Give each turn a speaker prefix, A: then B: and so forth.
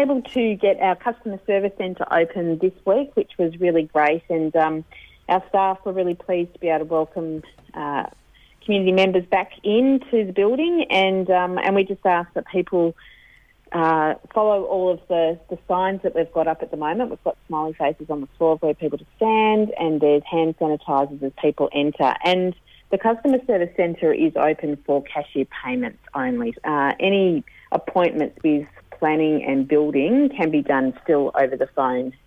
A: able to get our customer service centre open this week, which was really great, and our staff were really pleased to be able to welcome community members back into the building, and we just ask that people follow all of the signs that we've got up at the moment. We've got smiley faces on the floor where people to stand, and there's hand sanitisers as people enter. And the customer service centre is open for cashier payments only. Any appointments with planning and building can be done still over the phone